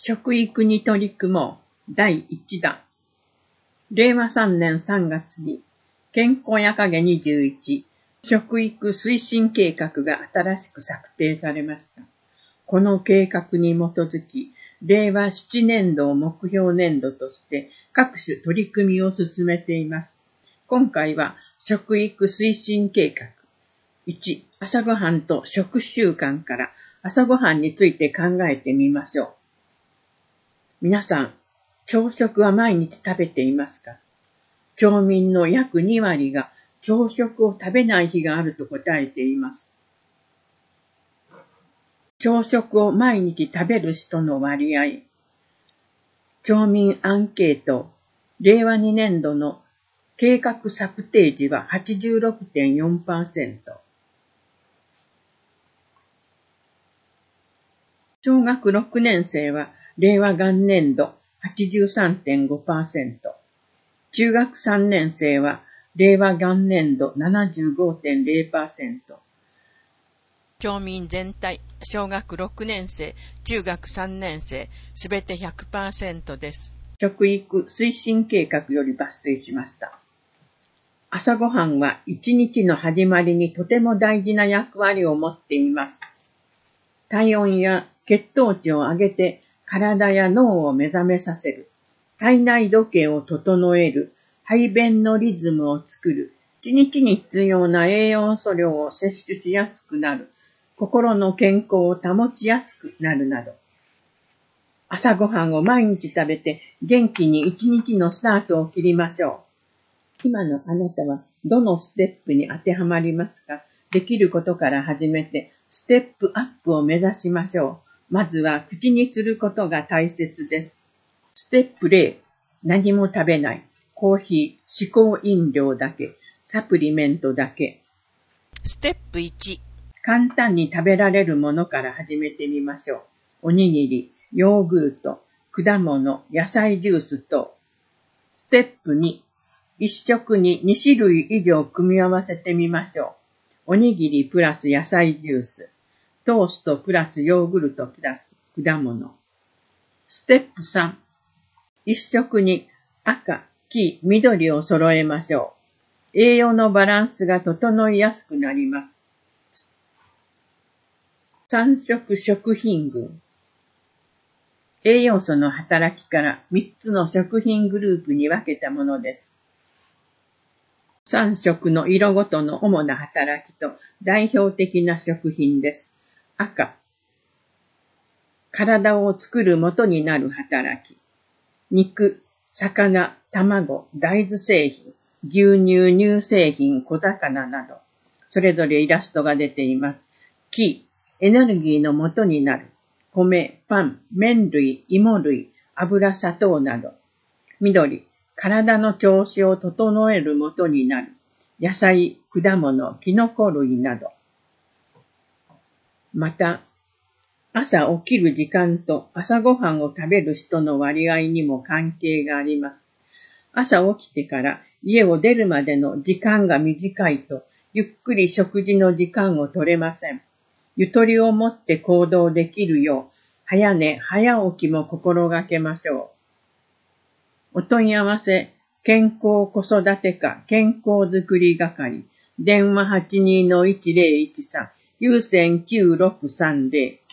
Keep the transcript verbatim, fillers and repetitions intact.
食育に取り組もうだいいちだん。れいわさんねんさんがつに健康やかげにじゅういち食育推進計画が新しく策定されました。この計画に基づき、れいわななねんどを目標年度として各種取り組みを進めています。今回は食育推進計画いち、朝ごはんと食習慣から朝ごはんについて考えてみましょう。皆さん、朝食は毎日食べていますか？町民の約にわりが朝食を食べない日があると答えています。朝食を毎日食べる人の割合。町民アンケート、れいわにねんどの計画策定時は はちじゅうろくてんよんパーセント。小学ろくねんせいはれいわがんねんど はちじゅうさんてんごパーセント。中学さんねんせいはれいわ元年度 ななじゅうごてんれいパーセント。 町民全体、小学ろくねんせい、中学さんねんせい、すべて ひゃくパーセント です。 食育推進計画より抜粋しました。朝ごはんは一日の始まりにとても大事な役割を持っています。体温や血糖値を上げて体や脳を目覚めさせる。体内時計を整える。排便のリズムを作る。一日に必要な栄養素量を摂取しやすくなる。心の健康を保ちやすくなるなど。朝ごはんを毎日食べて元気に一日のスタートを切りましょう。今のあなたはどのステップに当てはまりますか？できることから始めてステップアップを目指しましょう。まずは口にすることが大切です。ステップれい、何も食べない。コーヒー、嗜好飲料だけ、サプリメントだけ。 ステップいち、 簡単に食べられるものから始めてみましょう。おにぎり、ヨーグルト、果物、野菜ジュース等。ステップに、一食ににしるい以上組み合わせてみましょう。おにぎりプラス野菜ジュース、トーストプラスヨーグルトプラス果物。ステップさん、一食に赤、黄、緑を揃えましょう。栄養のバランスが整いやすくなります。三色食品群。栄養素の働きからみっつの食品グループに分けたものです。さん色の色ごとの主な働きと代表的な食品です。赤、体を作る元になる働き。肉、魚、卵、大豆製品、牛乳、乳製品、小魚など、それぞれイラストが出ています。黄、エネルギーの元になる。米、パン、麺類、芋類、油、砂糖など。緑、体の調子を整える元になる。野菜、果物、キノコ類など。また、朝起きる時間と朝ごはんを食べる人の割合にも関係があります。朝起きてから家を出るまでの時間が短いと、ゆっくり食事の時間を取れません。ゆとりを持って行動できるよう、早寝早起きも心がけましょう。お問い合わせ、健康子育て課健康づくり係、電話 はちにーのいちぜろいちさん、有線きゅうろくさんぜろ